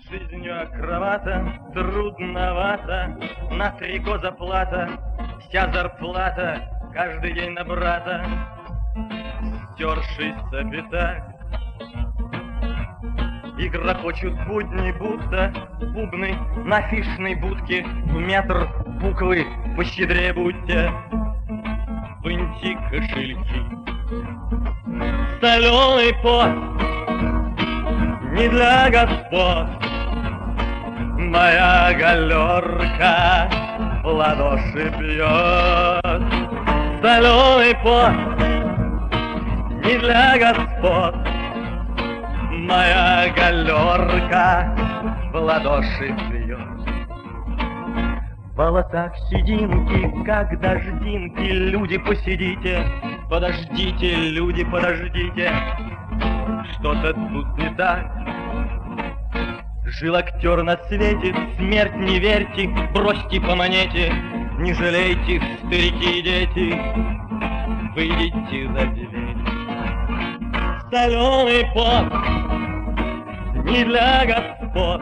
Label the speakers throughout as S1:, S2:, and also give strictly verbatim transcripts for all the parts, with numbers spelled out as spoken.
S1: Жизнью акробата трудновато, на трико заплата, вся зарплата каждый день на брата. Стершийся пятак, и грохочут будни, будто бубны на фишной будке. В метр буквы пощедрее будьте, выньте кошельки. Соленый пот не для господ, моя галерка в ладоши бьет. Соленый пот не для господ, моя галерка в ладоши бьет. В волосах сединки, как дождинки, люди, посидите, подождите, люди, подождите, что-то тут не так. Жил актер на свете, смерть не верьте, бросьте по монете, не жалейте, старики и дети, выйдите за дверь. Соленый пот не для господ,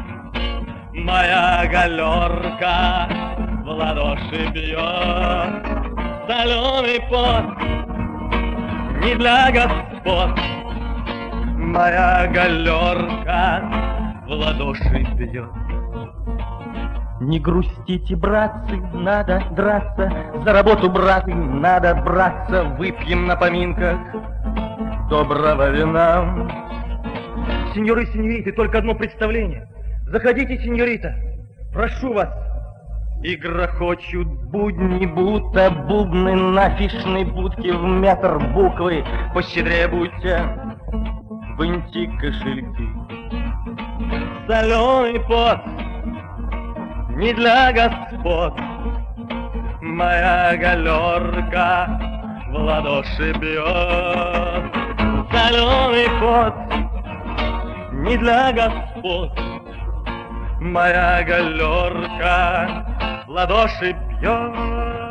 S1: моя галерка в ладоши бьет. Соленый пот не для господ, моя галерка в ладоши бьет. Не грустите, братцы, надо драться, за работу, браты, надо браться, выпьем на поминках доброго вина. Сеньоры и сеньориты, только одно представление. Заходите, сеньорита, прошу вас. И грохочут будни, будто бубны на фишной будке. В метр буквы пощедрее будьте, выньте кошельки. Соленый пот не для господ, моя галерка в ладоши бьет. Соленый пот не для господ, моя галерка в ладоши бьет.